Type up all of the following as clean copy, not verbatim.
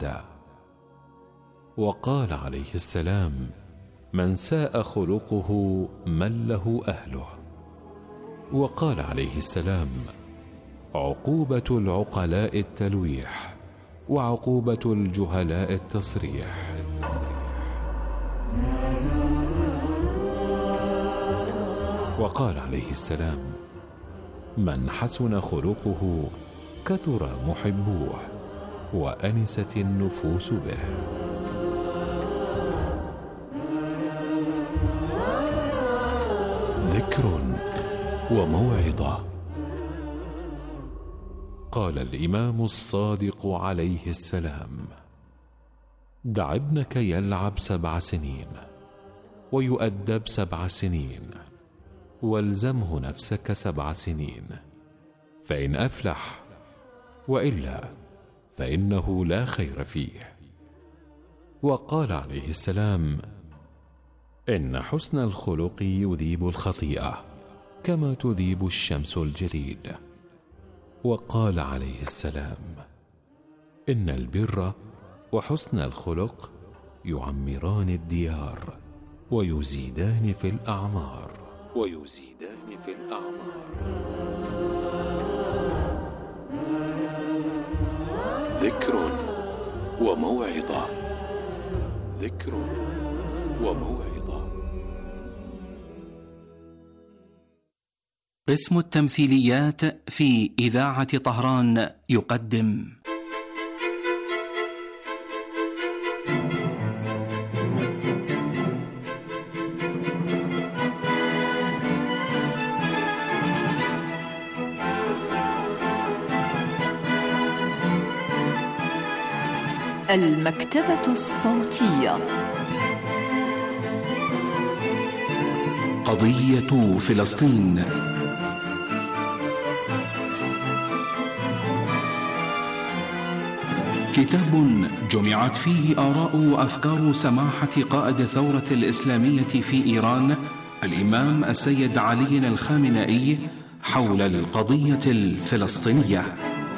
عبدا. وقال عليه السلام: من ساء خلقه من له أهله. وقال عليه السلام: عقوبة العقلاء التلويح، وعقوبة الجهلاء التصريح. وقال عليه السلام: من حسن خلقه كثر محبوه، وأنست النفوس به. ذكر وموعظة. قال الإمام الصادق عليه السلام: دع ابنك يلعب 7 سنين ويؤدب 7 سنين، والزمه نفسك 7 سنين، فإن أفلح، وإلا فإنه لا خير فيه. وقال عليه السلام: إن حسن الخلق يذيب الخطيئة كما تذيب الشمس الجليد. وقال عليه السلام: إن البر وحسن الخلق يعمران الديار ويزيدان في الأعمار. ذكر وموعظة. ذكر وموعظة. قسم التمثيليات في إذاعة طهران يقدم المكتبة الصوتية. قضية فلسطين. كتاب جمعت فيه آراء وأفكار سماحة قائد الثورة الإسلامية في إيران الإمام السيد علي الخامنئي حول القضية الفلسطينية.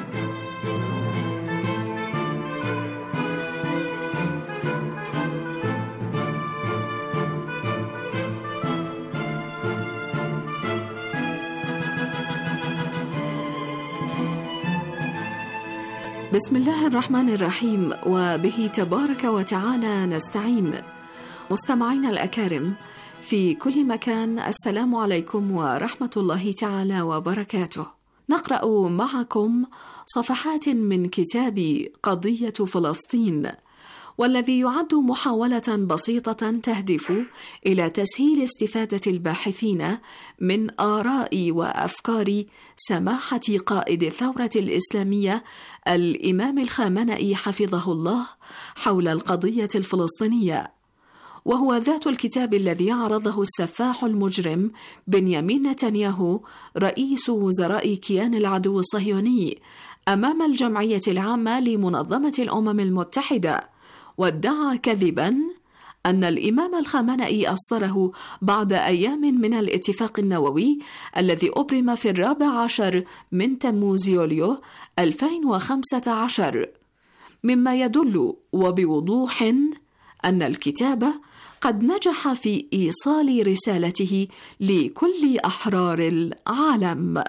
بسم الله الرحمن الرحيم، وبه تبارك وتعالى نستعين. مستمعين الأكارم في كل مكان، السلام عليكم ورحمة الله تعالى وبركاته. نقرأ معكم صفحات من كتاب قضية فلسطين، والذي يعد محاولة بسيطة تهدف إلى تسهيل استفادة الباحثين من آراء وأفكار سماحة قائد الثورة الإسلامية الإمام الخامنئي حفظه الله حول القضية الفلسطينية، وهو ذات الكتاب الذي عرضه السفاح المجرم بنيامين نتنياهو رئيس وزراء كيان العدو الصهيوني أمام الجمعية العامة لمنظمة الأمم المتحدة، وادعى كذباً أن الإمام الخامنئي أصدره بعد أيام من الاتفاق النووي الذي أبرم في 14 من تموز يوليو 2015، مما يدل وبوضوح أن الكتاب قد نجح في إيصال رسالته لكل أحرار العالم.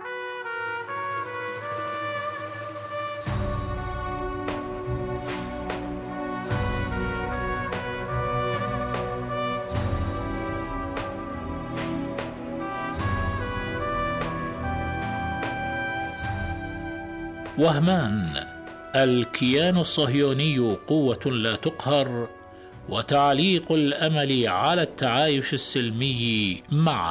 وهمان: الكيان الصهيوني قوة لا تقهر، وتعليق الأمل على التعايش السلمي معه.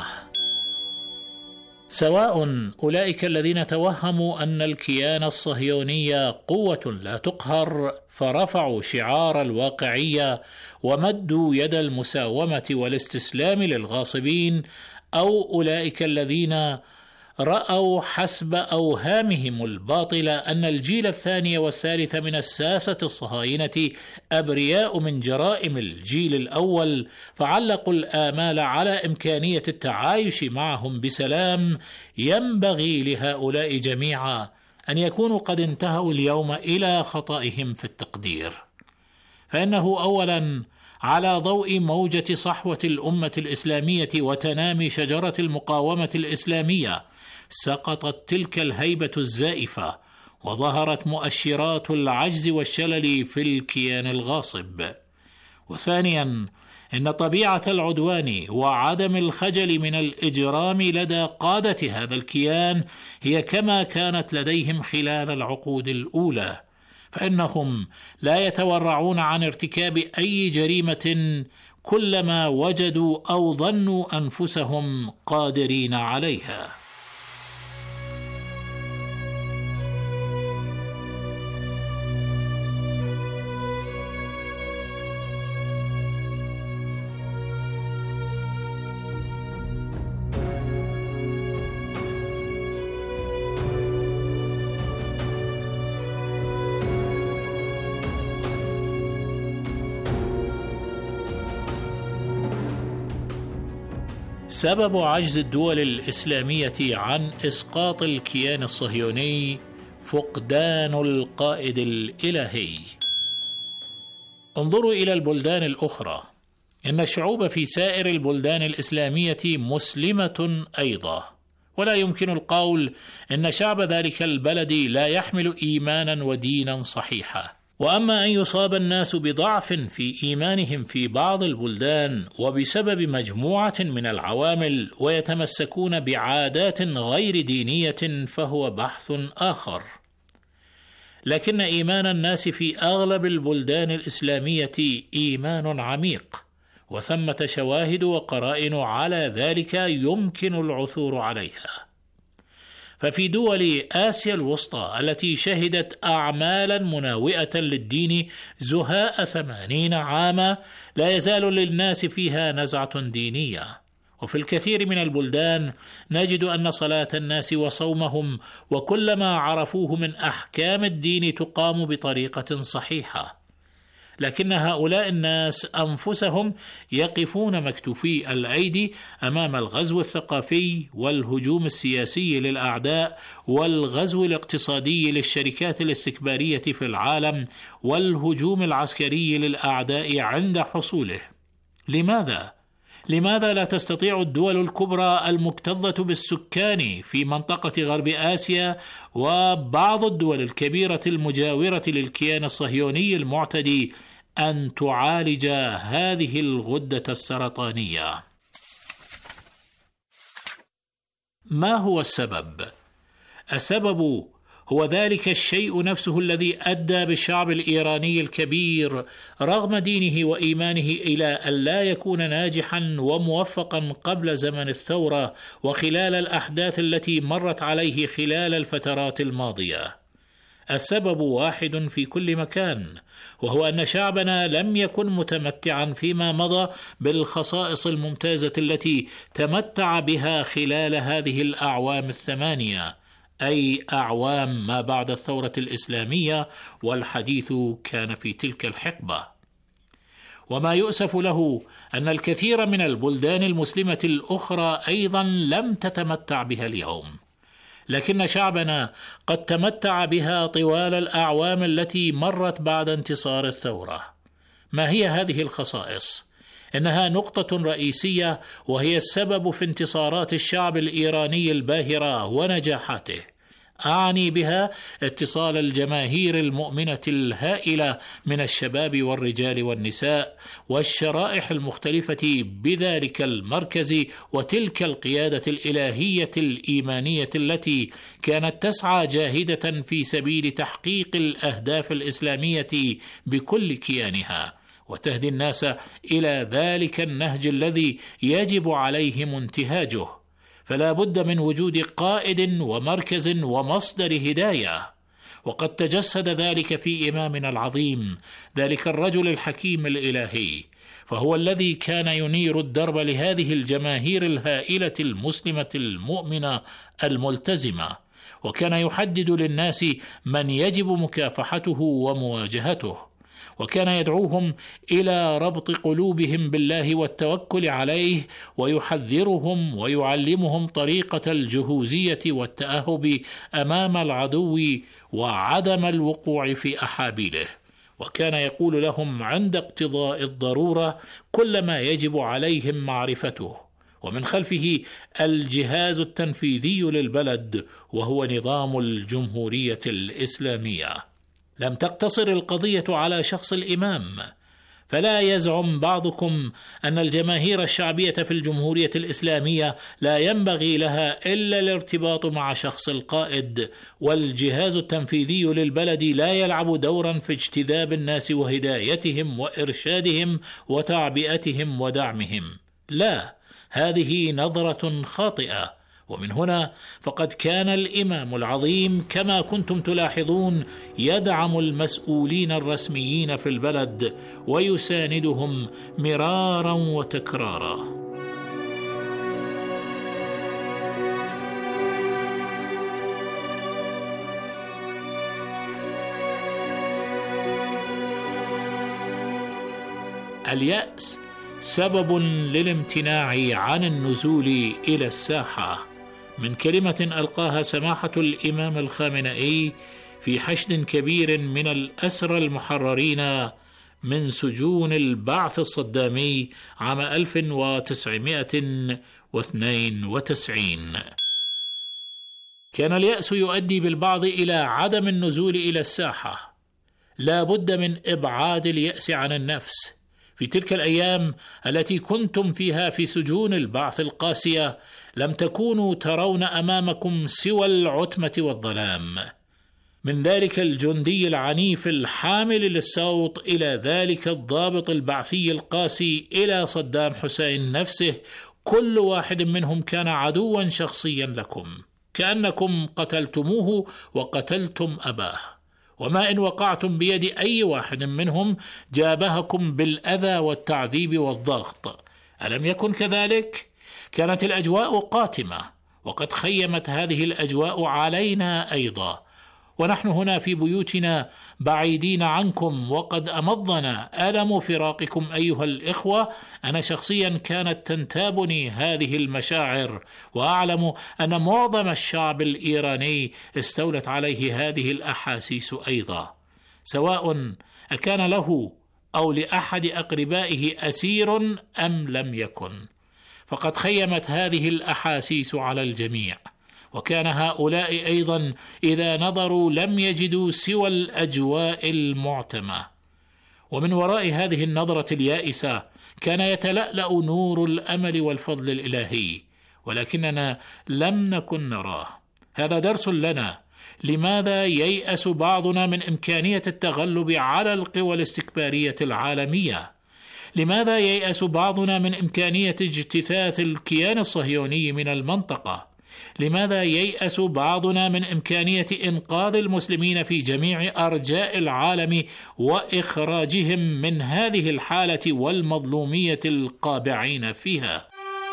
سواء أولئك الذين توهموا أن الكيان الصهيوني قوة لا تقهر فرفعوا شعار الواقعية ومدوا يد المساومة والاستسلام للغاصبين، أو أولئك الذين رأوا حسب أوهامهم الباطلة أن الجيل الثاني والثالث من الساسة الصهاينة أبرياء من جرائم الجيل الأول، فعلقوا الآمال على إمكانية التعايش معهم بسلام. ينبغي لهؤلاء جميعا أن يكونوا قد انتهوا اليوم إلى خطئهم في التقدير، فإنه أولا على ضوء موجة صحوة الأمة الإسلامية وتنامي شجرة المقاومة الإسلامية سقطت تلك الهيبة الزائفة، وظهرت مؤشرات العجز والشلل في الكيان الغاصب. وثانيا إن طبيعة العدوان وعدم الخجل من الإجرام لدى قادة هذا الكيان هي كما كانت لديهم خلال العقود الأولى، فإنهم لا يتورعون عن ارتكاب أي جريمة كلما وجدوا أو ظنوا أنفسهم قادرين عليها. سبب عجز الدول الإسلامية عن إسقاط الكيان الصهيوني فقدان القائد الإلهي. انظروا إلى البلدان الأخرى، إن الشعوب في سائر البلدان الإسلامية مسلمة أيضا، ولا يمكن القول إن شعب ذلك البلد لا يحمل إيمانا ودينا صحيحا. وأما أن يصاب الناس بضعف في إيمانهم في بعض البلدان وبسبب مجموعة من العوامل ويتمسكون بعادات غير دينية فهو بحث آخر، لكن إيمان الناس في أغلب البلدان الإسلامية إيمان عميق، وثمة شواهد وقرائن على ذلك يمكن العثور عليها. ففي دول آسيا الوسطى التي شهدت أعمالا مناوئة للدين زهاء 80 عاما لا يزال للناس فيها نزعة دينية، وفي الكثير من البلدان نجد أن صلاة الناس وصومهم وكل ما عرفوه من أحكام الدين تقام بطريقة صحيحة، لكن هؤلاء الناس أنفسهم يقفون مكتوفي الأيدي أمام الغزو الثقافي والهجوم السياسي للأعداء والغزو الاقتصادي للشركات الاستكبارية في العالم والهجوم العسكري للأعداء عند حصوله. لماذا لا تستطيع الدول الكبرى المكتظة بالسكان في منطقة غرب آسيا وبعض الدول الكبيرة المجاورة للكيان الصهيوني المعتدي أن تعالج هذه الغدة السرطانية؟ ما هو السبب؟ السبب هو ذلك الشيء نفسه الذي أدى بالشعب الإيراني الكبير رغم دينه وإيمانه إلى أن لا يكون ناجحا وموفقا قبل زمن الثورة وخلال الأحداث التي مرت عليه خلال الفترات الماضية. السبب واحد في كل مكان، وهو أن شعبنا لم يكن متمتعا فيما مضى بالخصائص الممتازة التي تمتع بها خلال هذه الأعوام 8، أي أعوام ما بعد الثورة الإسلامية، والحديث كان في تلك الحقبة. وما يؤسف له أن الكثير من البلدان المسلمة الأخرى أيضا لم تتمتع بها اليوم، لكن شعبنا قد تمتع بها طوال الأعوام التي مرت بعد انتصار الثورة. ما هي هذه الخصائص؟ إنها نقطة رئيسية، وهي السبب في انتصارات الشعب الإيراني الباهرة ونجاحاته. أعني بها اتصال الجماهير المؤمنة الهائلة من الشباب والرجال والنساء والشرائح المختلفة بذلك المركز وتلك القيادة الإلهية الإيمانية التي كانت تسعى جاهدة في سبيل تحقيق الأهداف الإسلامية بكل كيانها، وتهدي الناس إلى ذلك النهج الذي يجب عليهم انتهاجه. فلا بد من وجود قائد ومركز ومصدر هداية، وقد تجسد ذلك في إمامنا العظيم، ذلك الرجل الحكيم الإلهي، فهو الذي كان ينير الدرب لهذه الجماهير الهائلة المسلمة المؤمنة الملتزمة، وكان يحدد للناس من يجب مكافحته ومواجهته. وكان يدعوهم إلى ربط قلوبهم بالله والتوكل عليه، ويحذرهم ويعلمهم طريقة الجهوزية والتأهب أمام العدو وعدم الوقوع في أحابيله. وكان يقول لهم عند اقتضاء الضرورة كل ما يجب عليهم معرفته. ومن خلفه الجهاز التنفيذي للبلد، وهو نظام الجمهورية الإسلامية. لم تقتصر القضية على شخص الإمام، فلا يزعم بعضكم أن الجماهير الشعبية في الجمهورية الإسلامية لا ينبغي لها إلا الارتباط مع شخص القائد، والجهاز التنفيذي للبلد لا يلعب دورا في اجتذاب الناس وهدايتهم وإرشادهم وتعبئتهم ودعمهم. لا، هذه نظرة خاطئة. ومن هنا فقد كان الإمام العظيم كما كنتم تلاحظون يدعم المسؤولين الرسميين في البلد ويساندهم مرارا وتكرارا. اليأس سبب للامتناع عن النزول إلى الساحة، من كلمة ألقاها سماحة الإمام الخامنئي في حشد كبير من الأسرى المحررين من سجون البعث الصدامي عام 1992. كان اليأس يؤدي بالبعض إلى عدم النزول إلى الساحة. لا بد من إبعاد اليأس عن النفس. في تلك الأيام التي كنتم فيها في سجون البعث القاسية لم تكونوا ترون أمامكم سوى العتمة والظلام، من ذلك الجندي العنيف الحامل للصوت إلى ذلك الضابط البعثي القاسي إلى صدام حسين نفسه. كل واحد منهم كان عدوا شخصيا لكم، كأنكم قتلتموه وقتلتم أباه، وما إن وقعتم بيد أي واحد منهم جابهكم بالأذى والتعذيب والضغط. ألم يكن كذلك؟ كانت الأجواء قاتمة، وقد خيمت هذه الأجواء علينا أيضا، ونحن هنا في بيوتنا بعيدين عنكم، وقد أمضنا ألم فراقكم أيها الإخوة. أنا شخصيا كانت تنتابني هذه المشاعر، وأعلم أن معظم الشعب الإيراني استولت عليه هذه الأحاسيس أيضا، سواء أكان له أو لأحد أقربائه أسير أم لم يكن، فقد خيمت هذه الأحاسيس على الجميع. وكان هؤلاء أيضا إذا نظروا لم يجدوا سوى الأجواء المعتمة، ومن وراء هذه النظرة اليائسة كان يتلألأ نور الأمل والفضل الإلهي، ولكننا لم نكن نراه. هذا درس لنا. لماذا ييأس بعضنا من إمكانية التغلب على القوى الاستكبارية العالمية؟ لماذا ييأس بعضنا من إمكانية اجتثاث الكيان الصهيوني من المنطقة؟ لماذا ييأس بعضنا من إمكانية إنقاذ المسلمين في جميع أرجاء العالم وإخراجهم من هذه الحالة والمظلومية القابعين فيها؟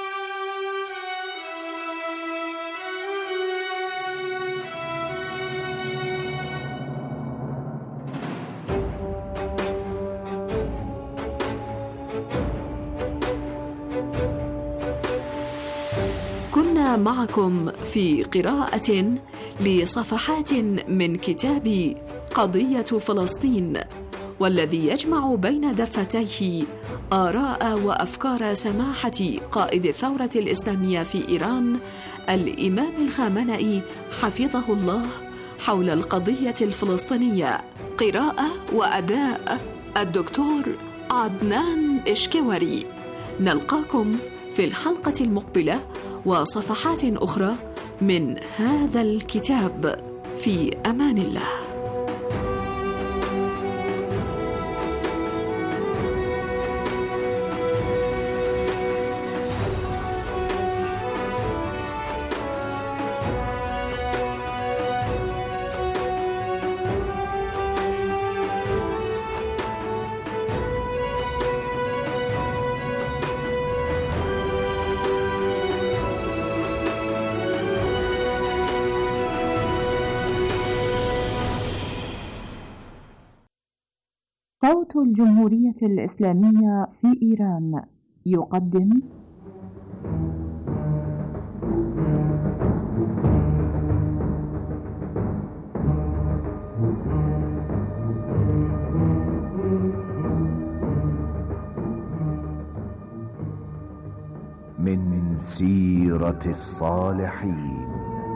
معكم في قراءة لصفحات من كتاب قضية فلسطين، والذي يجمع بين دفتيه آراء وأفكار سماحة قائد الثورة الإسلامية في إيران الإمام الخامنئي حفظه الله حول القضية الفلسطينية. قراءة وأداء الدكتور عدنان إشكوري. نلقاكم في الحلقة المقبلة وصفحات أخرى من هذا الكتاب. في أمان الله. صوت الجمهورية الإسلامية في إيران يقدم من سيرة الصالحين.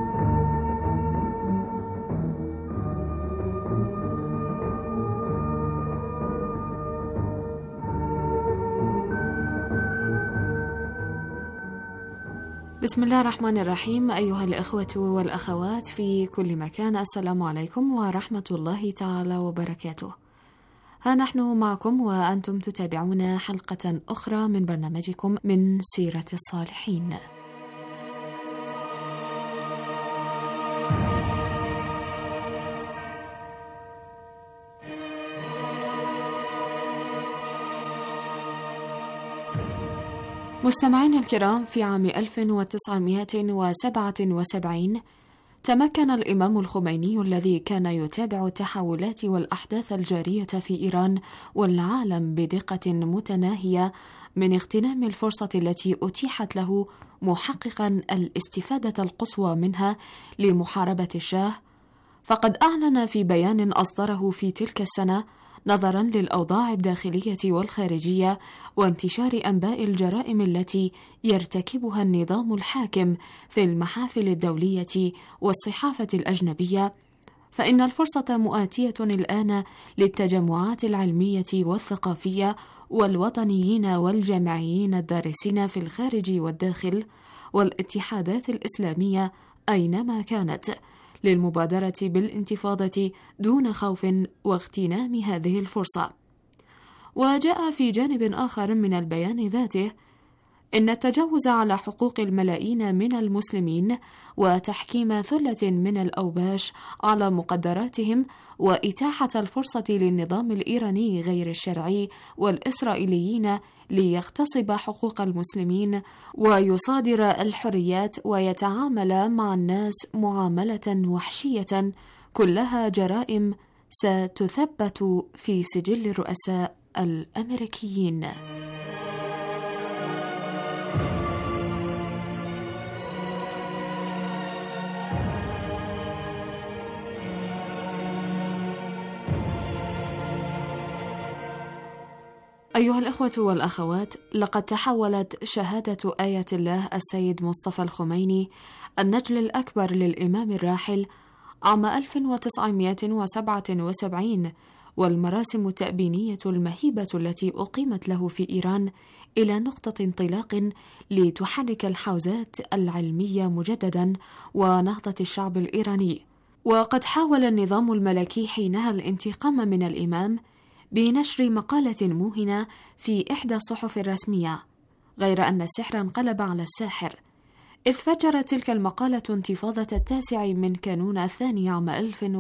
بسم الله الرحمن الرحيم. أيها الأخوة والأخوات في كل مكان، السلام عليكم ورحمة الله تعالى وبركاته. ها نحن معكم وأنتم تتابعون حلقة أخرى من برنامجكم من سيرة الصالحين. مستمعينا الكرام، في عام 1977 تمكن الإمام الخميني الذي كان يتابع التحولات والأحداث الجارية في إيران والعالم بدقة متناهية من اغتنام الفرصة التي أتيحت له، محققا الاستفادة القصوى منها لمحاربة الشاه. فقد أعلن في بيان أصدره في تلك السنة، نظرا للأوضاع الداخلية والخارجية وانتشار أنباء الجرائم التي يرتكبها النظام الحاكم في المحافل الدولية والصحافة الأجنبية، فإن الفرصة مؤاتية الآن للتجمعات العلمية والثقافية والوطنيين والجامعيين الدارسين في الخارج والداخل والاتحادات الإسلامية أينما كانت، للمبادرة بالانتفاضة دون خوف واغتنام هذه الفرصة. وجاء في جانب آخر من البيان ذاته إن التجاوز على حقوق الملايين من المسلمين وتحكيم ثلة من الأوباش على مقدراتهم وإتاحة الفرصة للنظام الإيراني غير الشرعي والإسرائيليين ليغتصب حقوق المسلمين ويصادر الحريات ويتعامل مع الناس معاملة وحشية، كلها جرائم ستثبت في سجل الرؤساء الأمريكيين. أيها الأخوة والأخوات، لقد تحولت شهادة آية الله السيد مصطفى الخميني النجل الأكبر للإمام الراحل عام 1977 والمراسم التأبينية المهيبة التي أقيمت له في إيران إلى نقطة انطلاق لتحرك الحوزات العلمية مجددا ونهضة الشعب الإيراني. وقد حاول النظام الملكي حينها الانتقام من الإمام بنشر مقالة موهنة في إحدى الصحف الرسمية، غير أن السحر انقلب على الساحر، إذ فجرت تلك المقالة انتفاضة 9 من كانون الثاني عام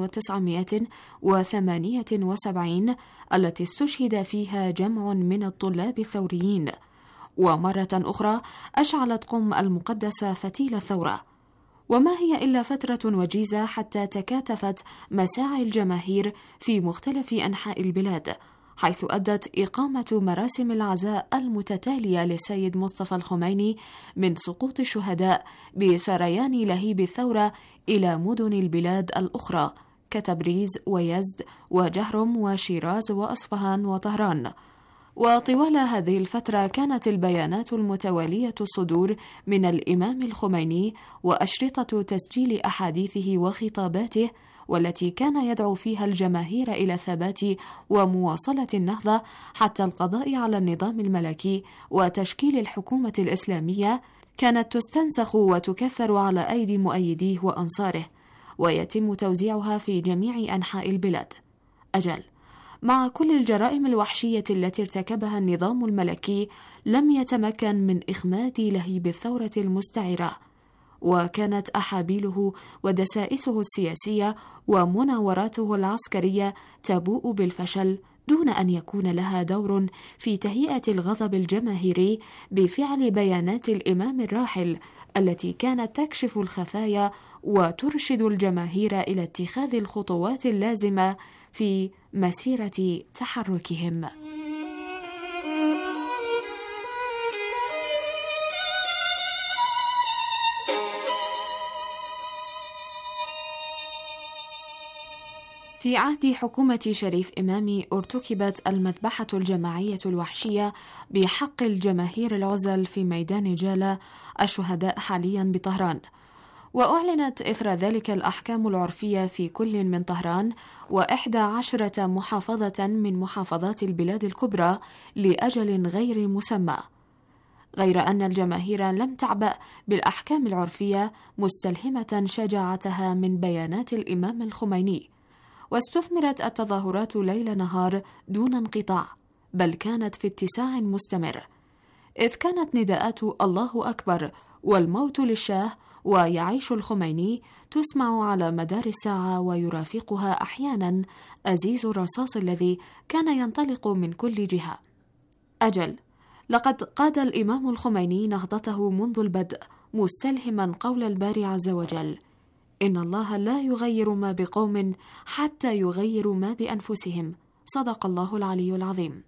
1978 التي استشهد فيها جمع من الطلاب الثوريين، ومرة أخرى أشعلت قم المقدسة فتيل الثورة. وما هي إلا فترة وجيزة حتى تكاتفت مساعي الجماهير في مختلف أنحاء البلاد، حيث أدت إقامة مراسم العزاء المتتالية للسيد مصطفى الخميني من سقوط الشهداء بسريان لهيب الثورة إلى مدن البلاد الأخرى كتبريز ويزد وجهرم وشيراز وأصفهان وطهران. وطوال هذه الفترة كانت البيانات المتوالية الصدور من الإمام الخميني وأشرطة تسجيل أحاديثه وخطاباته، والتي كان يدعو فيها الجماهير إلى الثبات ومواصلة النهضة حتى القضاء على النظام الملكي وتشكيل الحكومة الإسلامية، كانت تستنسخ وتكثر على أيدي مؤيديه وأنصاره، ويتم توزيعها في جميع أنحاء البلاد. أجل، مع كل الجرائم الوحشية التي ارتكبها النظام الملكي، لم يتمكن من إخماد لهيب الثورة المستعرة، وكانت أحابيله ودسائسه السياسية ومناوراته العسكرية تبوء بالفشل دون أن يكون لها دور في تهيئة الغضب الجماهيري بفعل بيانات الإمام الراحل التي كانت تكشف الخفايا وترشد الجماهير إلى اتخاذ الخطوات اللازمة في مسيرة تحركهم. في عهد حكومة شريف إمامي ارتكبت المذبحة الجماعية الوحشية بحق الجماهير العزل في ميدان جالة الشهداء حاليا بطهران، وأعلنت إثر ذلك الأحكام العرفية في كل من طهران و11 محافظة من محافظات البلاد الكبرى لأجل غير مسمى، غير أن الجماهير لم تعبأ بالأحكام العرفية مستلهمة شجاعتها من بيانات الإمام الخميني، واستثمرت التظاهرات ليل نهار دون انقطاع، بل كانت في اتساع مستمر، إذ كانت نداءات الله أكبر والموت للشاه ويعيش الخميني تسمع على مدار الساعة، ويرافقها أحيانا أزيز الرصاص الذي كان ينطلق من كل جهة. أجل، لقد قاد الإمام الخميني نهضته منذ البدء مستلهما قول الباري عز وجل: إن الله لا يغير ما بقوم حتى يغيروا ما بأنفسهم، صدق الله العلي العظيم.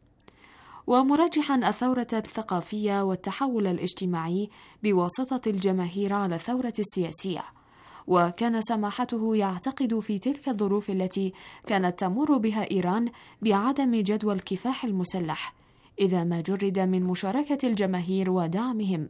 ومرجحا الثورة الثقافية والتحول الاجتماعي بواسطة الجماهير على الثورة السياسية، وكان سماحته يعتقد في تلك الظروف التي كانت تمر بها إيران بعدم جدوى الكفاح المسلح إذا ما جرد من مشاركة الجماهير ودعمهم،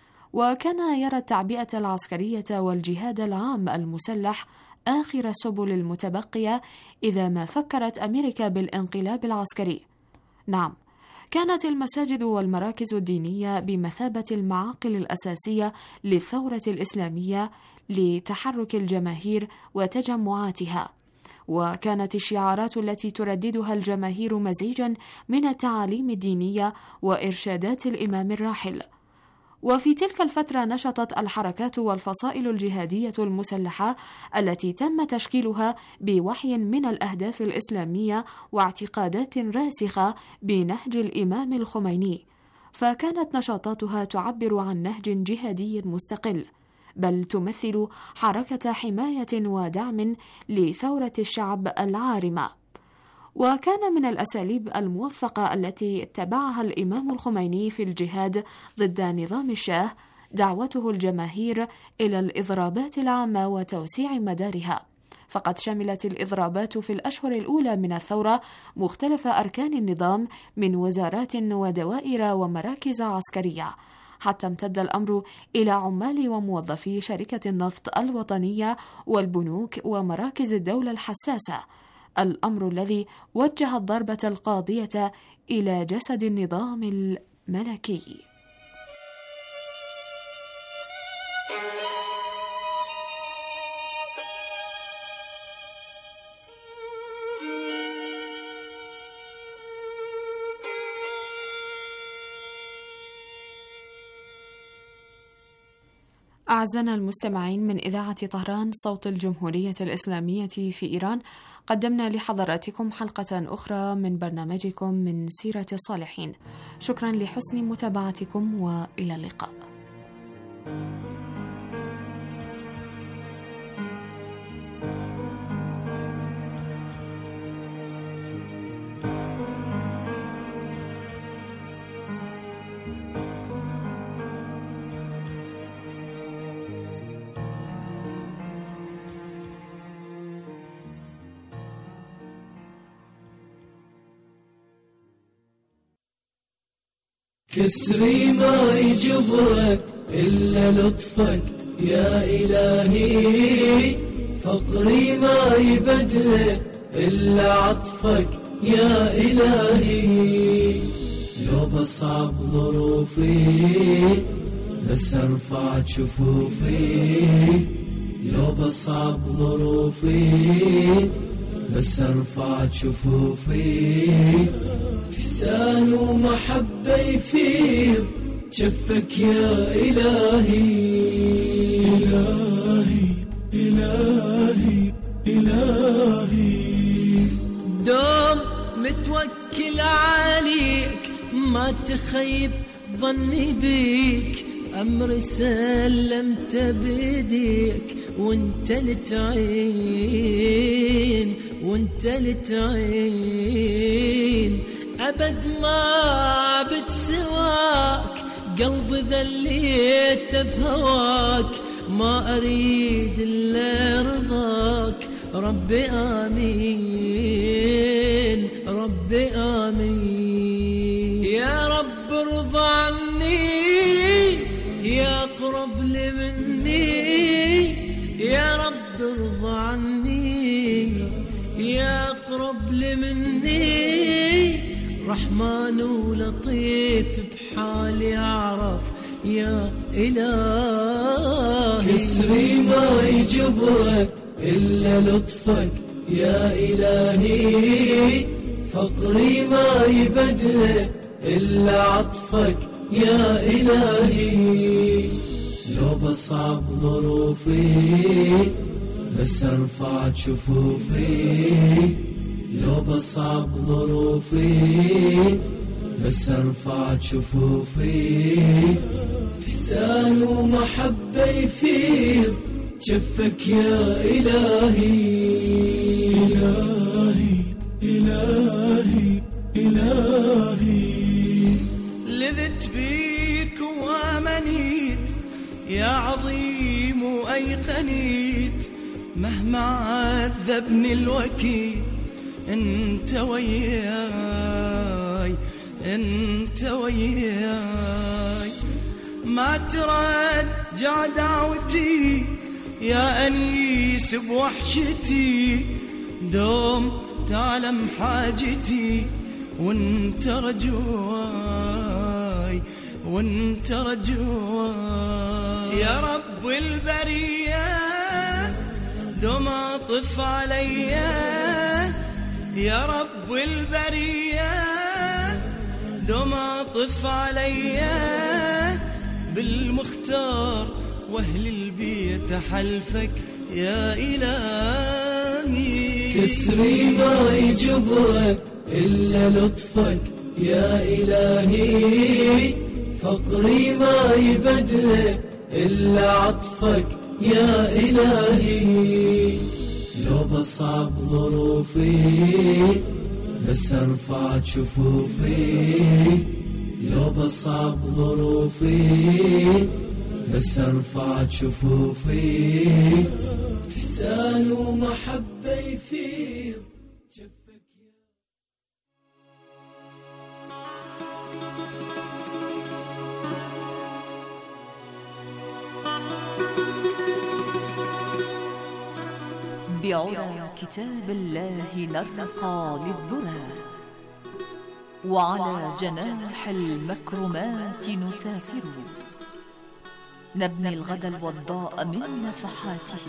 وكان يرى التعبئة العسكرية والجهاد العام المسلح آخر السبل المتبقية إذا ما فكرت أمريكا بالانقلاب العسكري. نعم، كانت المساجد والمراكز الدينية بمثابة المعاقل الأساسية للثورة الإسلامية لتحرك الجماهير وتجمعاتها، وكانت الشعارات التي ترددها الجماهير مزيجا من التعاليم الدينية وإرشادات الإمام الراحل. وفي تلك الفترة نشطت الحركات والفصائل الجهادية المسلحة التي تم تشكيلها بوحي من الأهداف الإسلامية واعتقادات راسخة بنهج الإمام الخميني، فكانت نشاطاتها تعبر عن نهج جهادي مستقل، بل تمثل حركة حماية ودعم لثورة الشعب العارمة. وكان من الأساليب الموفقة التي اتبعها الإمام الخميني في الجهاد ضد نظام الشاه دعوته الجماهير إلى الإضرابات العامة وتوسيع مدارها، فقد شملت الإضرابات في الأشهر الأولى من الثورة مختلف أركان النظام من وزارات ودوائر ومراكز عسكرية، حتى امتد الأمر إلى عمال وموظفي شركة النفط الوطنية والبنوك ومراكز الدولة الحساسة، الأمر الذي وجه الضربة القاضية إلى جسد النظام الملكي. أعزائنا المستمعين، من إذاعة طهران صوت الجمهورية الإسلامية في إيران، قدمنا لحضراتكم حلقة أخرى من برنامجكم من سيرة الصالحين. شكرا لحسن متابعتكم وإلى اللقاء. كسري ما يجبرك إلا لطفك يا إلهي، فقري ما يبدلك إلا عطفك يا إلهي. لو بصعب ظروفي بس ارفع شفوفي، لو بصعب ظروفي بس ارفع شفوفي. إحسان ومحبة يفيض جفك يا إلهي. إلهي إلهي إلهي، دوم متوكل عليك ما تخيب ظني بيك، أمر سلمت بيديك وانت لتعين وانت لتعين أبد ما بتسواك قلب ذليت بهواك ما أريد إلا رضاك ربي آمين ربي آمين يا رب ارضى عني يا أقرب لي مني يا رب ارضى عني يا أقرب لي مني رحمن ولطيف بحالي أعرف يا إلهي كسري ما يجبرك إلا لطفك يا إلهي فقري ما يبدلك إلا عطفك يا إلهي لو بصعب ظروفي بس ارفع شفوفي لو بصعب ظروفي بس ارفع شفوفي إحسان ومحبة يفيض شفك يا إلهي إلهي إلهي إلهي لذت بيك وامنيت يا عظيم وأيقنيت مهما عذبني الوكيل انت وياي انت وياي ما ترجع دعوتي يا أنيس بوحشتي دوم تعلم حاجتي وانت رجواي وانت رجواي يا رب البرية دوم اطف عليا يا رب البرية دوم اطف عليا بالمختار واهل البيت حلفك يا إلهي كسري ما يجبرك إلا لطفك يا إلهي فقري ما يبدلك إلا عطفك يا إلهي لو بصعب ظروفي بس ارفع شفوفي لو بصعب ظروفي بس ارفع شفوفي إحسان ومحبة يفيض شفك بعلى كتاب الله نرقى للذرى وعلى جناح المكرمات نسافر نبني الغد الوضاء من نفحاته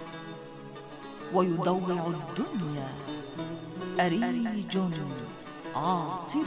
ويضوع الدنيا أريج عاطر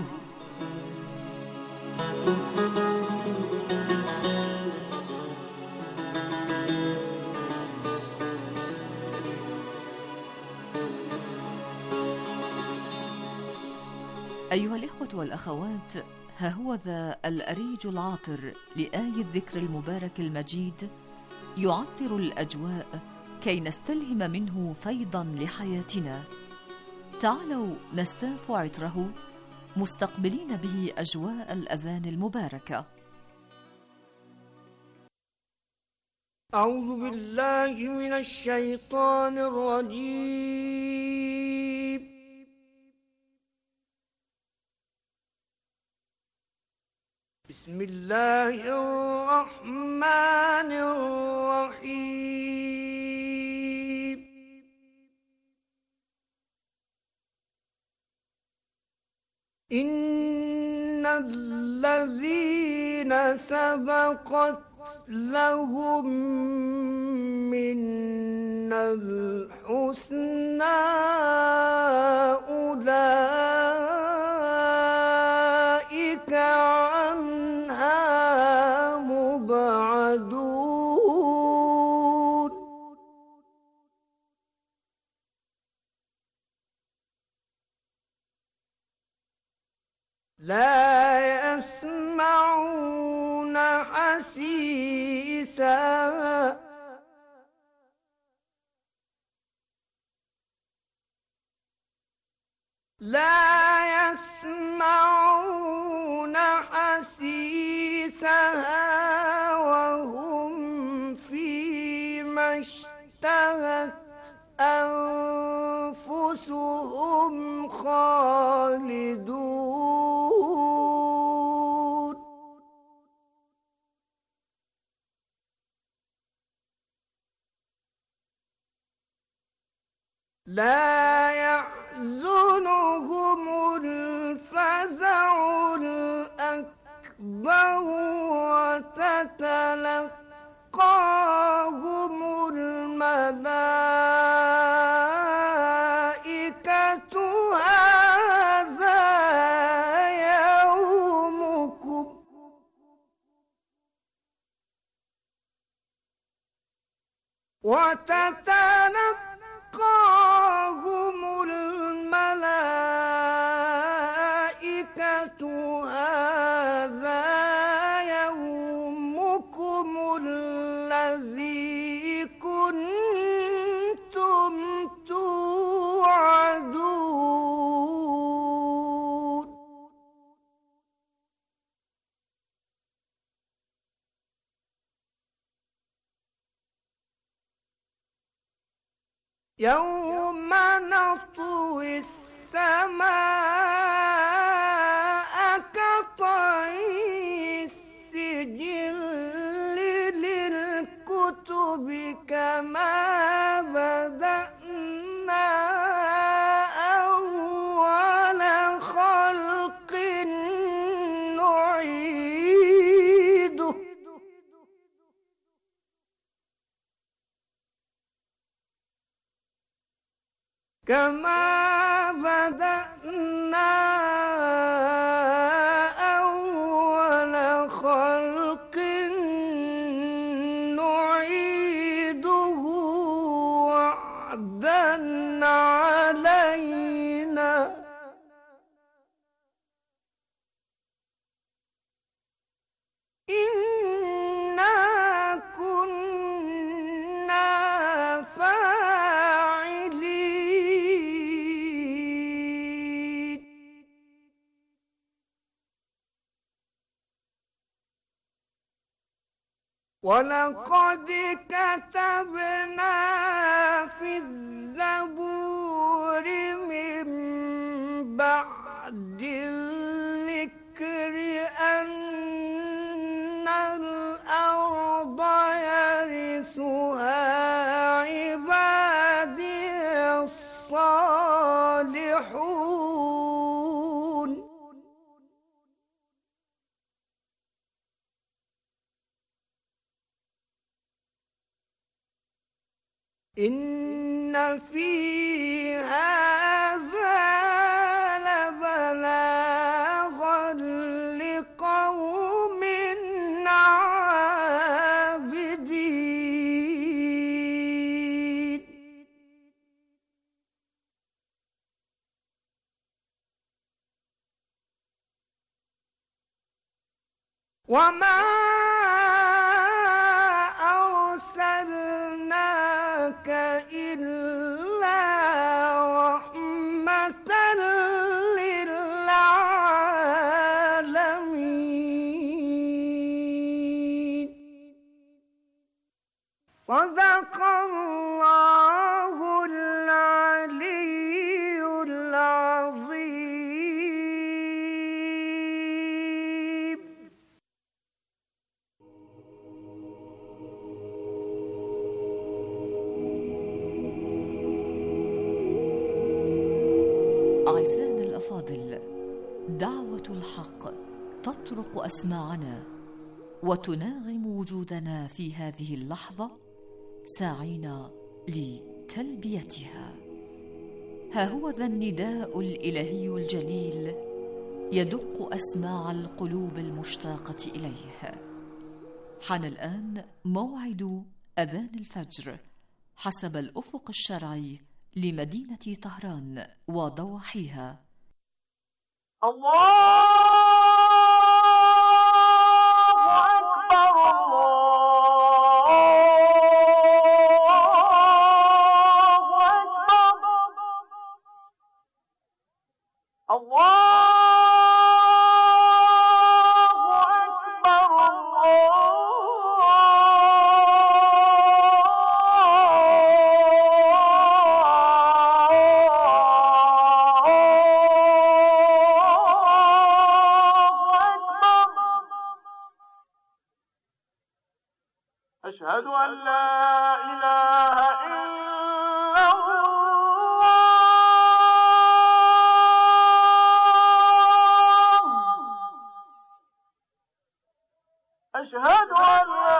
أيها الإخوة والأخوات، ها هو ذا الأريج العاطر لآي الذكر المبارك المجيد يعطر الأجواء كي نستلهم منه فيضا لحياتنا. تعالوا نستاف عطره مستقبلين به أجواء الأذان المباركة. أعوذ بالله من الشيطان الرجيم. بسم الله الرحمن الرحيم. إن الذين سبقت لهم منا الحسنى أولئك عنها مبعدون. لا يسمعون حسيسا لا يسمعون حسيسها وهم فيما اشتهت أنفسهم خالدون. لا يحزنهم الفزع الأكبر وتتلقاهم الملائكة هذا يومكم وتتلقاهم الملائكة هذا يومكم الذي كنتم توعدون. يوم نطوي السماء كطي السجل للكتب كما بدأنا أول خلق نعيده كما بدأنا أول خلق نعيده وعدا علينا إنا كنا فاعلين. ولقد كتبنا في الزبور من بعد الذكر أن الأرض يرثها عبادي الصالحون. إن في هذا لبلاغا لقوم عابدين. وما أرسلناك إلا رحمة للعالمين. صدق الله العلي العظيم. أعزائنا الأفاضل، دعوة الحق تطرق أسماعنا وتناغم وجودنا في هذه اللحظة ساعين لتلبيتها. ها هو ذا النداء الإلهي الجليل يدق أسماع القلوب المشتاقة إليه. حان الآن موعد أذان الفجر حسب الأفق الشرعي لمدينة طهران وضواحيها. الله أكبر الله أكبر. أشهد أن لا إله إلا الله أشهد أن لا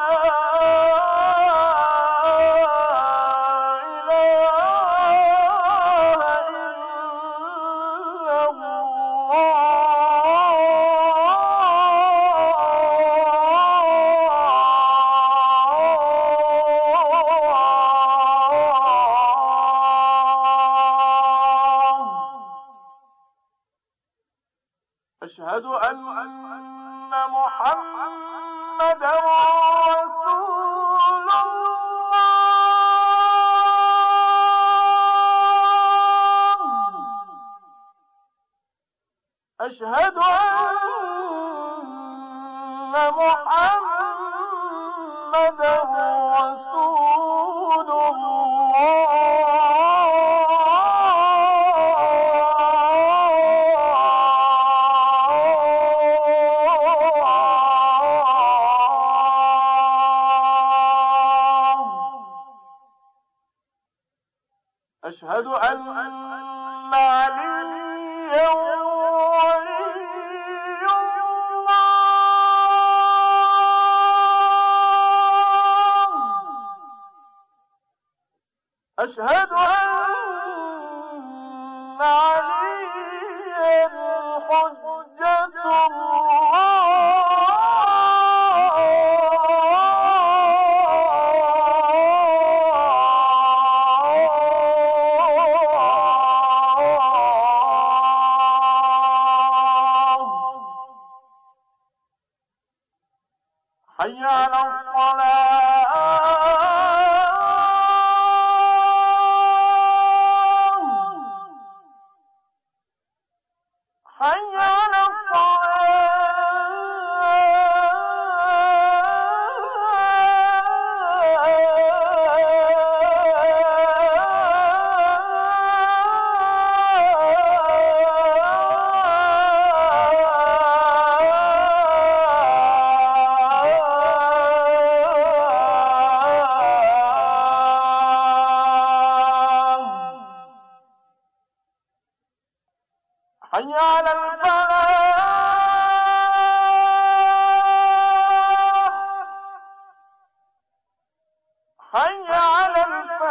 أشهد أن محمدًا رسول الله أشهد أن محمدًا رسول أشهد أن عليا ولي الله أشهد أن عليا حجة حي على الصلاة حي على حي على الفلاح حي على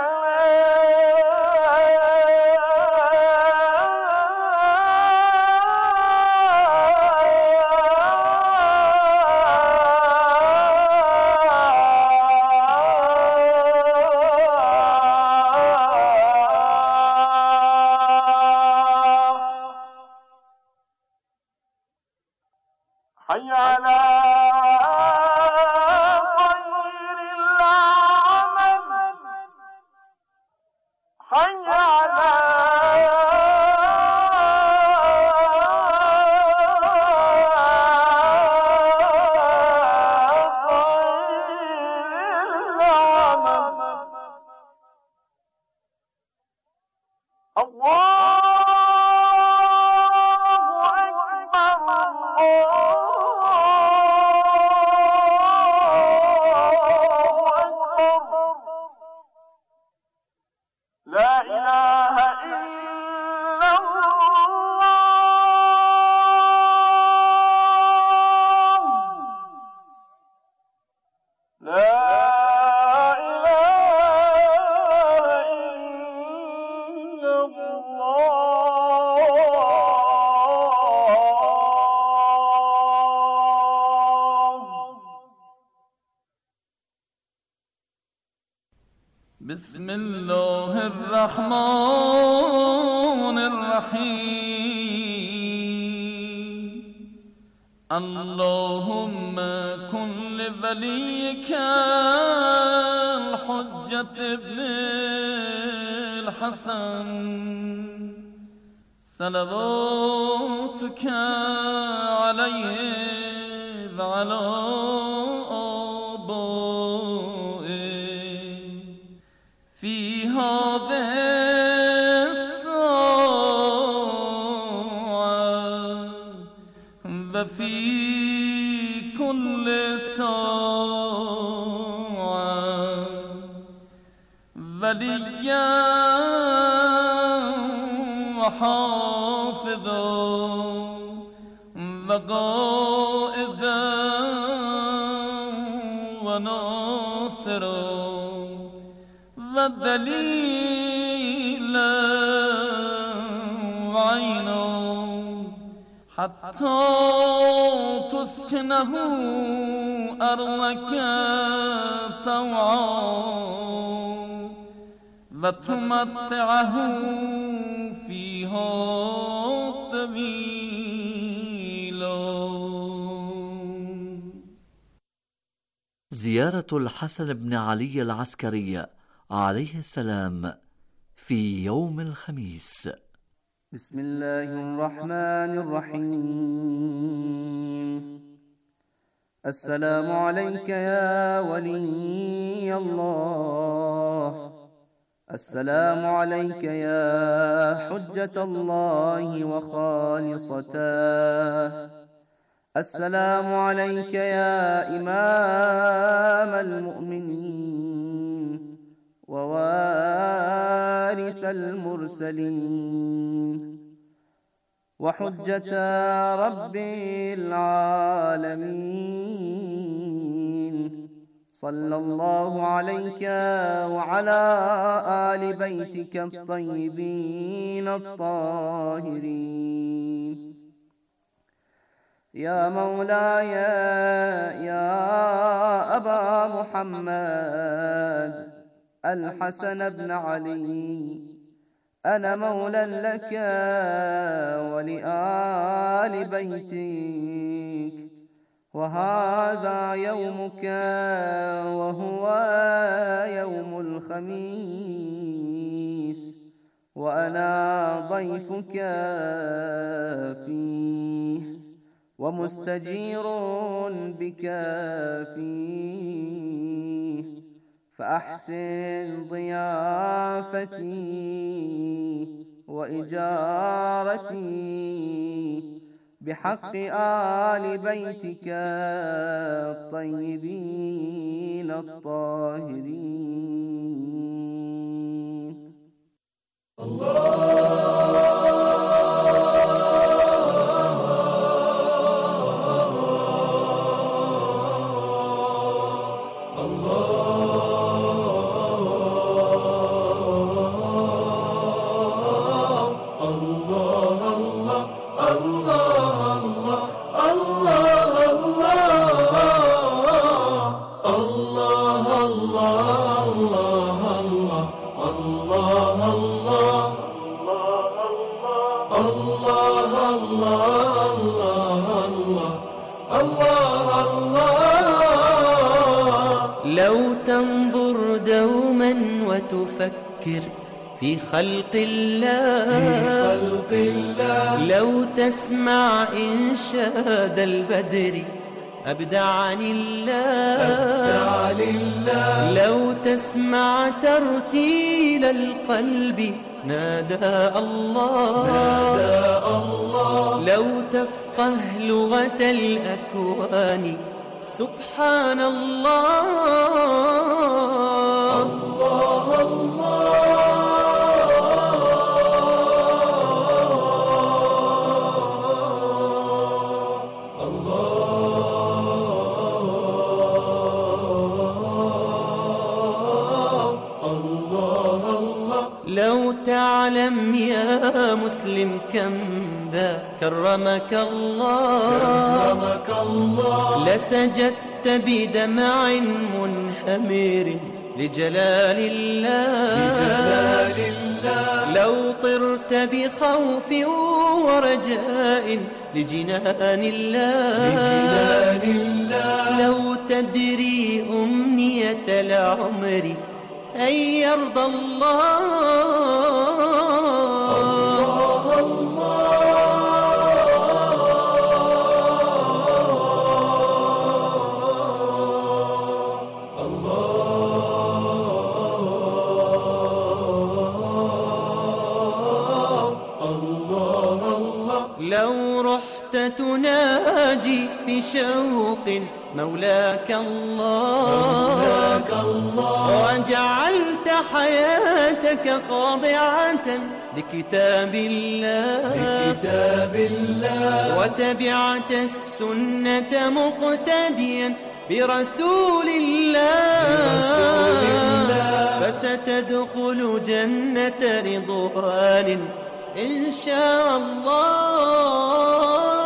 حي على خير العمل حي على خير العمل الله لا إله إلا الله لا إله إلا الله بسم الله الرحمن الرحيم اللهم كن لوليك الحجة ابن الحسن صلواتك عليه وعلى في هذه الساعة وفي كل ساعة وليا وحافظا وقائدا وناصرا ودليلا وعينا حتى تسكنه أرضك طوعا وتمتعه فيها طويلا. زيارة الحسن بن علي العسكري عليه السلام في يوم الخميس. بسم الله الرحمن الرحيم. السلام عليك يا ولي الله، السلام عليك يا حجة الله وخالصته، السلام عليك يا إمام المؤمنين ووارث المرسلين وحجة رب العالمين. صلى الله عليك وعلى آل بيتك الطيبين الطاهرين. يا مولاي يا أبا محمد الحسن بن علي، أنا مولى لك ولآل بيتك، وهذا يومك وهو يوم الخميس، وأنا ضيفك فيه ومستجير بك فيه، فأحسن ضيافتي وإجارتي بحق آل بيتك الطيبين الطاهرين. الله لو تنظر دوما وتفكر في خلق الله، لو تسمع إنشاد البدر أبدع لله، لو تسمع ترتيل القلب نادى الله، لو تفقه لغة الأكوان سبحان الله. الله لو تعلم يا مسلم كم ذا كرمك الله، لسجدت بدمع منهمر لجلال الله، لو طرت بخوف ورجاء لجنان الله، لو تدري أمنية العمر أن يرضى الله. لو رحت تناجي أمواجي في شوق مولاك الله وجعلت حياتك خاضعة لكتاب الله وتبعت السنة مقتديا برسول الله فستدخل جنة رضوان إن شاء الله.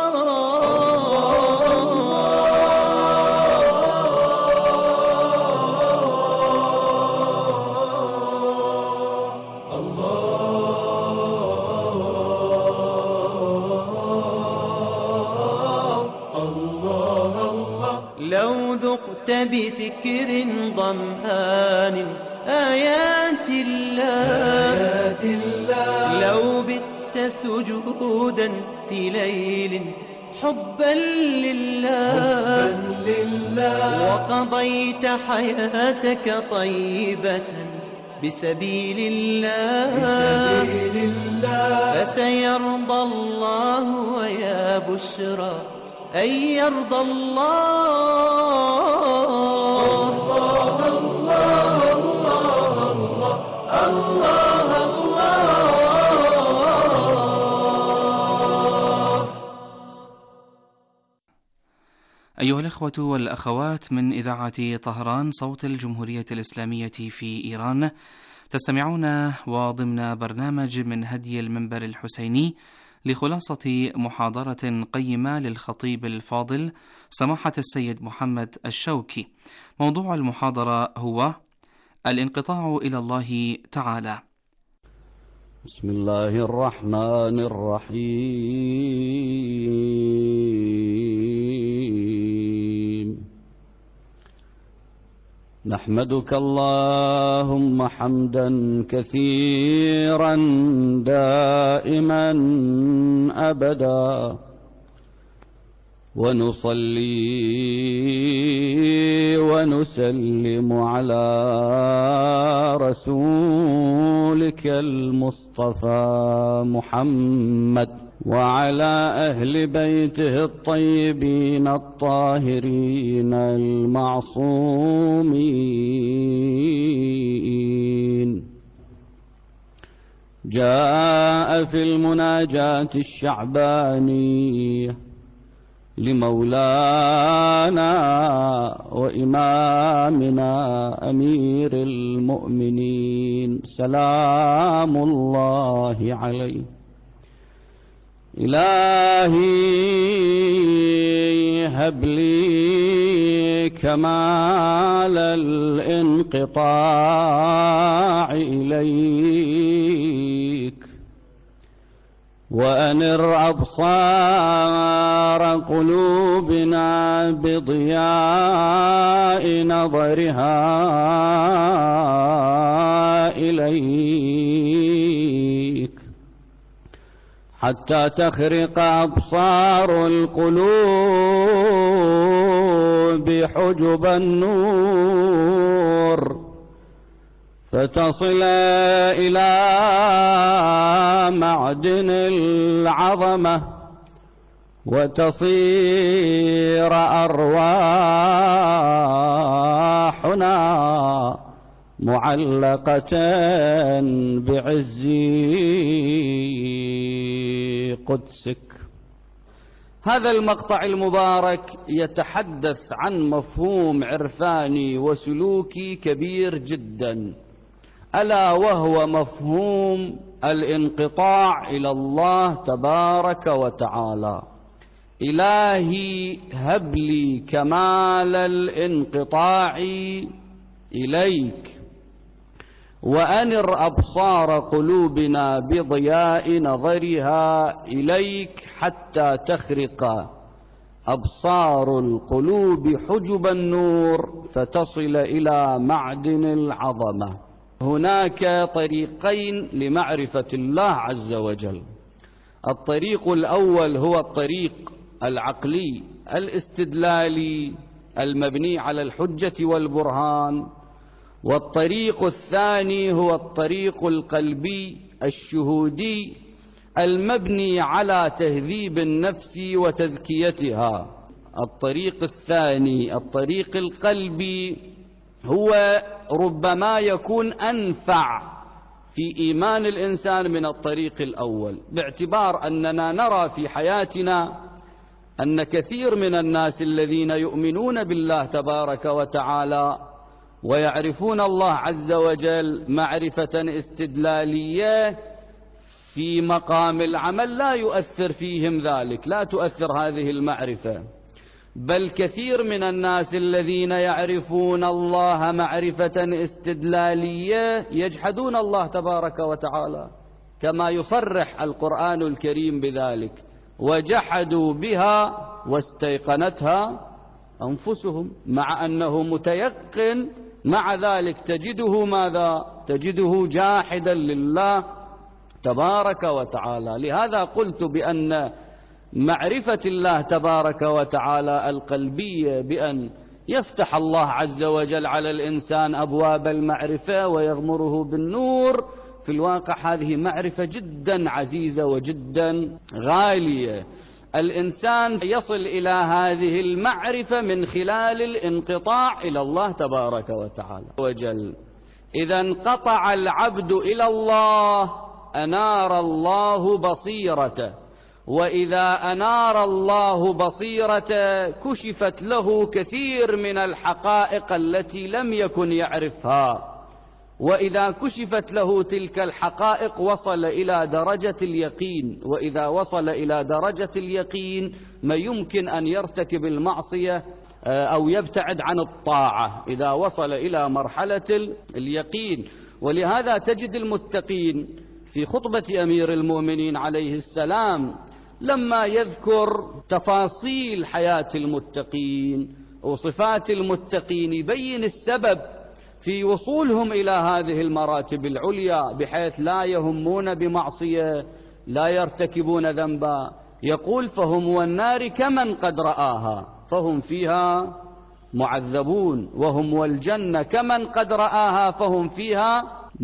لو ذقت بفكر ضمآن آيات الله لو بت سجودا في ليل حبا لله وقضيت حياتك طيبة بسبيل الله فسيرضى الله ويا بشرى أن يرضى أيها الإخوة والأخوات من إذاعة طهران صوت الجمهورية الإسلامية في إيران، تستمعون وضمن برنامج من هدي المنبر الحسيني لخلاصة محاضرة قيمة للخطيب الفاضل سماحة السيد محمد الشوكي. موضوع المحاضرة هو الانقطاع إلى الله تعالى. بسم الله الرحمن الرحيم. نحمدك اللهم حمدا كثيرا دائما أبدا، ونصلي ونسلم على رسولك المصطفى محمد وعلى أهل بيته الطيبين الطاهرين المعصومين. جاء في المناجاة الشعبانية لمولانا وإمامنا أمير المؤمنين سلام الله عليه: إلهي هب لي كمال الانقطاع إليك، وأنر أبصار قلوبنا بضياء نظرها إليك، حتى تخرق أبصار القلوب حجب النور، فتصل إلى معدن العظمة، وتصير أرواحنا معلقة بعز قدسك. هذا المقطع المبارك يتحدث عن مفهوم عرفاني وسلوكي كبير جدا، ألا وهو مفهوم الانقطاع إلى الله تبارك وتعالى. إلهي هب لي كمال الانقطاع إليك، وأنر أبصار قلوبنا بضياء نظرها إليك، حتى تخرق أبصار القلوب حجب النور، فتصل إلى معدن العظمة. هناك طريقين لمعرفة الله عز وجل. الطريق الأول هو الطريق العقلي الاستدلالي المبني على الحجة والبرهان، والطريق الثاني هو الطريق القلبي الشهودي المبني على تهذيب النفس وتزكيتها. الطريق الثاني الطريق القلبي هو ربما يكون أنفع في إيمان الإنسان من الطريق الأول، باعتبار أننا نرى في حياتنا أن كثير من الناس الذين يؤمنون بالله تبارك وتعالى ويعرفون الله عز وجل معرفة استدلالية في مقام العمل لا يؤثر فيهم ذلك، لا تؤثر هذه المعرفة، بل كثير من الناس الذين يعرفون الله معرفة استدلالية يجحدون الله تبارك وتعالى، كما يصرح القرآن الكريم بذلك: وجحدوا بها واستيقنتها أنفسهم، مع أنه متيقن، مع ذلك تجده ماذا؟ تجده جاحدا لله تبارك وتعالى. لهذا قلت بأن معرفة الله تبارك وتعالى القلبية، بأن يفتح الله عز وجل على الإنسان أبواب المعرفة ويغمره بالنور، في الواقع هذه معرفة جدا عزيزة وجدا غالية. الإنسان يصل إلى هذه المعرفة من خلال الانقطاع إلى الله تبارك وتعالى وجل. إذا انقطع العبد إلى الله أنار الله بصيرته، وإذا أنار الله بصيرته كشفت له كثير من الحقائق التي لم يكن يعرفها، وإذا كشفت له تلك الحقائق وصل إلى درجة اليقين، وإذا وصل إلى درجة اليقين ما يمكن أن يرتكب المعصية أو يبتعد عن الطاعة إذا وصل إلى مرحلة اليقين. ولهذا تجد المتقين في خطبة أمير المؤمنين عليه السلام لما يذكر تفاصيل حياة المتقين وصفات المتقين يبين السبب في وصولهم إلى هذه المراتب العليا، بحيث لا يهمون بمعصية، لا يرتكبون ذنبا. يقول: فهم والنار كمن قد رآها فهم فيها معذبون، وهم والجنة كمن قد رآها فهم فيها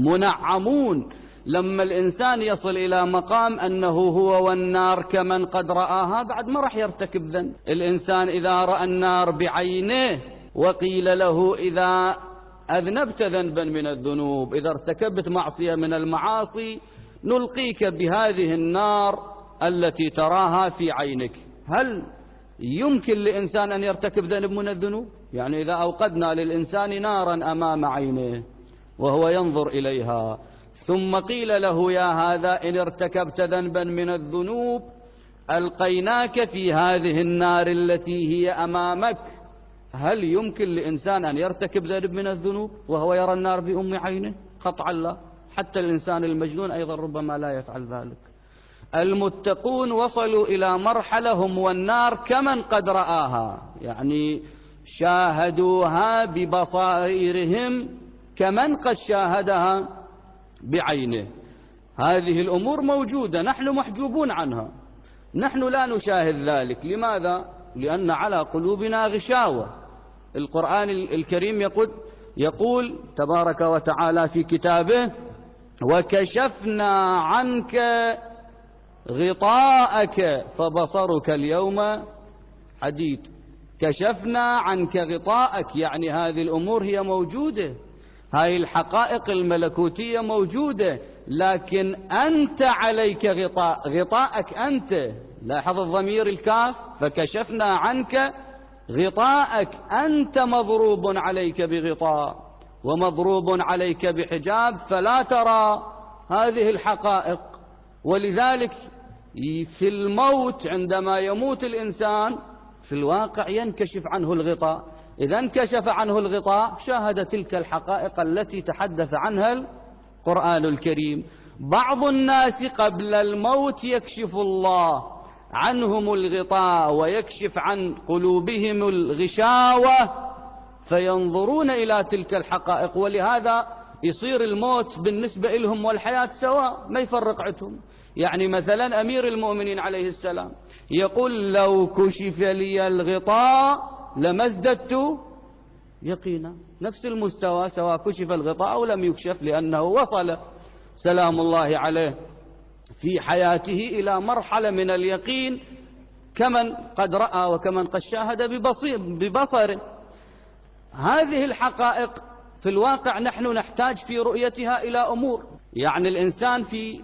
منعمون. لما الإنسان يصل إلى مقام أنه هو والنار كمن قد رآها بعد ما راح يرتكب ذنب. الإنسان إذا رأى النار بعينه وقيل له: إذا أذنبت ذنبا من الذنوب، إذا ارتكبت معصية من المعاصي، نلقيك بهذه النار التي تراها في عينك، هل يمكن لإنسان أن يرتكب ذنب من الذنوب؟ يعني إذا أوقدنا للإنسان نارا أمام عينه وهو ينظر إليها، ثم قيل له: يا هذا إن ارتكبت ذنبا من الذنوب ألقيناك في هذه النار التي هي أمامك، هل يمكن لإنسان أن يرتكب ذنب من الذنوب وهو يرى النار بأم عينه؟ قطعا لا. حتى الإنسان المجنون أيضا ربما لا يفعل ذلك. المتقون وصلوا إلى مرحلة هم والنار كمن قد رآها، يعني شاهدوها ببصائرهم كمن قد شاهدها بعينه. هذه الأمور موجودة، نحن محجوبون عنها، نحن لا نشاهد ذلك. لماذا؟ لأن على قلوبنا غشاوة. القرآن الكريم يقول تبارك وتعالى في كتابه: وكشفنا عنك غطاءك فبصرك اليوم حديد. كشفنا عنك غطاءك، يعني هذه الأمور هي موجودة، هاي الحقائق الملكوتية موجودة، لكن أنت عليك غطاءك أنت. لاحظ الضمير الكاف، فكشفنا عنك غطاءك، أنت مضروب عليك بغطاء ومضروب عليك بحجاب، فلا ترى هذه الحقائق. ولذلك في الموت عندما يموت الإنسان في الواقع ينكشف عنه الغطاء. إذا انكشف عنه الغطاء شاهد تلك الحقائق التي تحدث عنها القرآن الكريم. بعض الناس قبل الموت يكشف الله عنهم الغطاء ويكشف عن قلوبهم الغشاوة فينظرون إلى تلك الحقائق، ولهذا يصير الموت بالنسبة لهم والحياة سواء، ما يفرق عندهم. يعني مثلا أمير المؤمنين عليه السلام يقول: لو كشف لي الغطاء لما ازددت يقينا. نفس المستوى سواء كشف الغطاء أو لم يكشف، لأنه وصل سلام الله عليه في حياته إلى مرحلة من اليقين كمن قد رأى وكمن قد شاهد ببصره. هذه الحقائق في الواقع نحن نحتاج في رؤيتها إلى أمور. يعني الإنسان في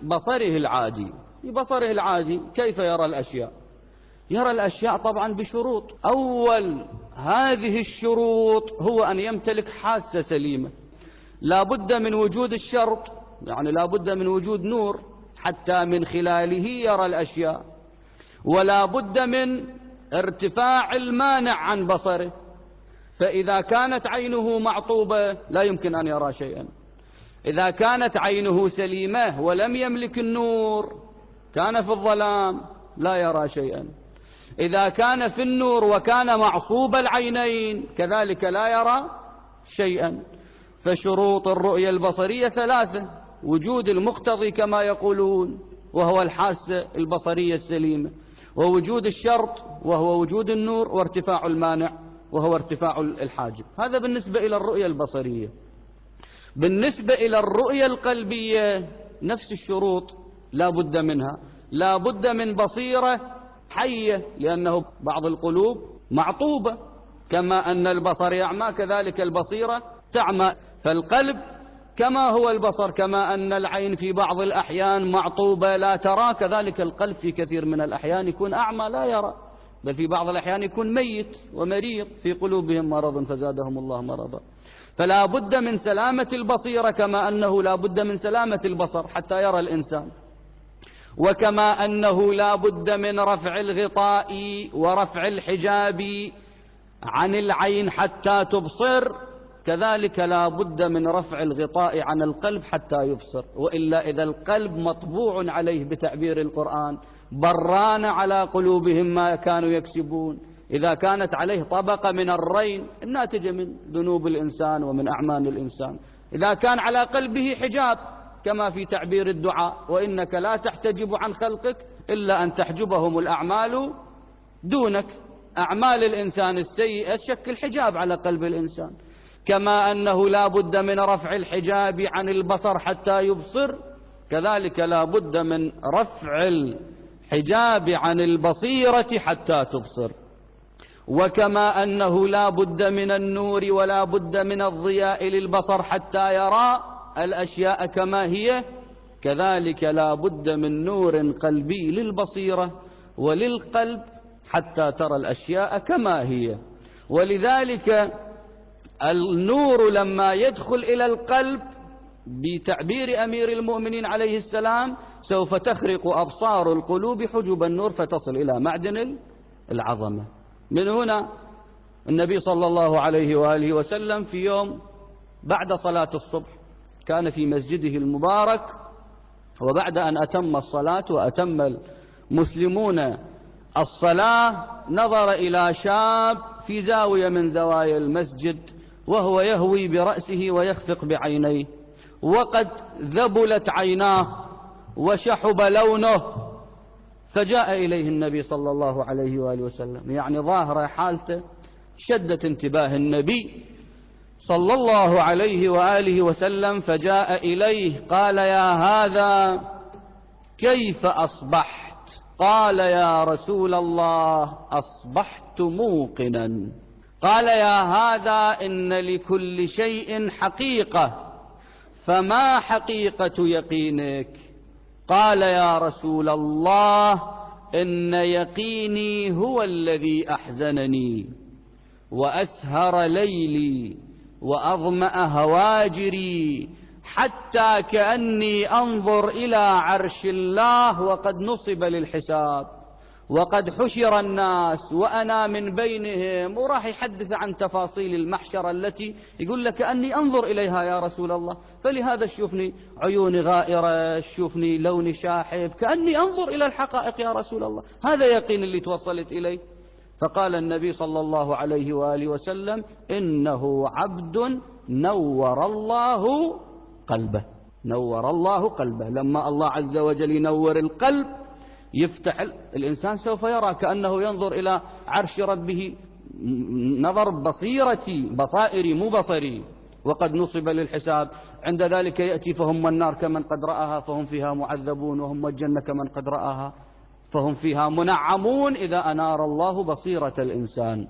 بصره العادي كيف يرى الأشياء؟ يرى الأشياء طبعا بشروط. أول هذه الشروط هو أن يمتلك حاسة سليمة. لا بد من وجود الشرط، يعني لا بد من وجود نور حتى من خلاله يرى الأشياء، ولا بد من ارتفاع المانع عن بصره. فإذا كانت عينه معطوبة لا يمكن أن يرى شيئا. إذا كانت عينه سليمة ولم يملك النور كان في الظلام لا يرى شيئا. إذا كان في النور وكان معصوب العينين كذلك لا يرى شيئا. فشروط الرؤية البصرية ثلاثة: وجود المقتضي كما يقولون وهو الحاسة البصرية السليمة، ووجود الشرط وهو وجود النور، وارتفاع المانع وهو ارتفاع الحاجب. هذا بالنسبة إلى الرؤية البصرية. بالنسبة إلى الرؤية القلبية نفس الشروط لا بد منها. لا بد من بصيرة حية، لأنه بعض القلوب معطوبة، كما أن البصر يعمى كذلك البصيرة تعمى. فالقلب كما هو البصر، كما أن العين في بعض الأحيان معطوبة لا ترى، كذلك القلب في كثير من الأحيان يكون أعمى لا يرى، بل في بعض الأحيان يكون ميت ومريض، في قلوبهم مرض فزادهم الله مرضا. فلا بد من سلامة البصيرة كما أنه لا بد من سلامة البصر حتى يرى الإنسان، وكما أنه لا بد من رفع الغطاء ورفع الحجاب عن العين حتى تبصر، كذلك لا بد من رفع الغطاء عن القلب حتى يبصر. وإلا إذا القلب مطبوع عليه بتعبير القرآن بران على قلوبهم ما كانوا يكسبون، إذا كانت عليه طبقة من الرين الناتجة من ذنوب الإنسان ومن أعمال الإنسان، إذا كان على قلبه حجاب كما في تعبير الدعاء: وإنك لا تحتجب عن خلقك إلا أن تحجبهم الأعمال دونك. أعمال الإنسان السيئة تشكل حجاب على قلب الإنسان. كما أنه لا بد من رفع الحجاب عن البصر حتى يبصر، كذلك لا بد من رفع الحجاب عن البصيرة حتى تبصر. وكما أنه لا بد من النور ولا بد من الضياء للبصر حتى يرى الأشياء كما هي، كذلك لا بد من نور قلبي للبصيرة وللقلب حتى ترى الأشياء كما هي. ولذلك النور لما يدخل إلى القلب بتعبير أمير المؤمنين عليه السلام سوف تخرق أبصار القلوب حجب النور فتصل إلى معدن العظمة. من هنا النبي صلى الله عليه وآله وسلم في يوم بعد صلاة الصبح كان في مسجده المبارك، وبعد أن أتم الصلاة وأتم المسلمون الصلاة نظر إلى شاب في زاوية من زوايا المسجد وهو يهوي برأسه ويخفق بعينيه، وقد ذبلت عيناه وشحب لونه، فجاء إليه النبي صلى الله عليه وآله وسلم، يعني ظاهرة حالته شدت انتباه النبي صلى الله عليه وآله وسلم، فجاء إليه قال: يا هذا كيف أصبحت؟ قال: يا رسول الله أصبحت موقنا. قال: يا هذا إن لكل شيء حقيقة، فما حقيقة يقينك؟ قال: يا رسول الله إن يقيني هو الذي أحزنني وأسهر ليلي وأظمأ هواجري حتى كأني أنظر إلى عرش الله وقد نصب للحساب وقد حشر الناس وأنا من بينهم. وراح يحدث عن تفاصيل المحشر التي يقول لك أني أنظر إليها يا رسول الله، فلهذا شوفني عيوني غائرة، شوفني لوني شاحب، كأني أنظر إلى الحقائق يا رسول الله. هذا يقين اللي توصلت إليه. فقال النبي صلى الله عليه وآله وسلم: إنه عبد نور الله قلبه. نور الله قلبه. لما الله عز وجل ينور القلب يفتح الإنسان سوف يرى كأنه ينظر إلى عرش ربه نظر بصيرتي، بصائري مو بصري، وقد نصب للحساب. عند ذلك يأتي فهم النار كمن قد رآها فهم فيها معذبون، وهم الجنة كمن قد رآها فهم فيها منعمون إذا أنار الله بصيرة الإنسان.